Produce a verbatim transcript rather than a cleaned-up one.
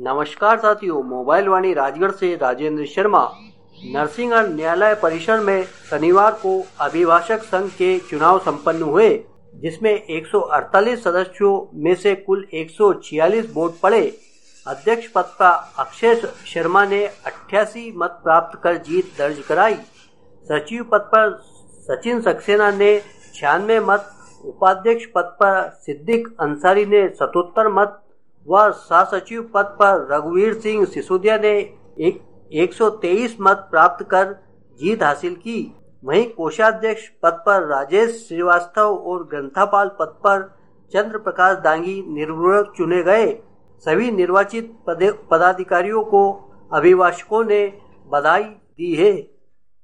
नमस्कार साथियों, मोबाइल वाणी राजगढ़ से राजेंद्र शर्मा। नरसिंहगढ़ न्यायालय परिसर में शनिवार को अभिभाषक संघ के चुनाव संपन्न हुए, जिसमें एक सौ अड़तालीस सदस्यों में से कुल एक सौ छियालीस वोट पड़े। अध्यक्ष पद पर अक्षय शर्मा ने अट्ठासी मत प्राप्त कर जीत दर्ज कराई। सचिव पद पर सचिन सक्सेना ने छियानवे मत, उपाध्यक्ष पद पर सिद्दीक अंसारी ने सतहत्तर मत व सह-सचिव पद पर रघुवीर सिंह सिसोदिया ने एक, एक सौ तेईस मत प्राप्त कर जीत हासिल की। वहीं कोषाध्यक्ष पद पर राजेश श्रीवास्तव और ग्रंथपाल पद पर चंद्र प्रकाश दांगी निर्विरोध चुने गए। सभी निर्वाचित पदाधिकारियों को अभिभाषकों ने बधाई दी है।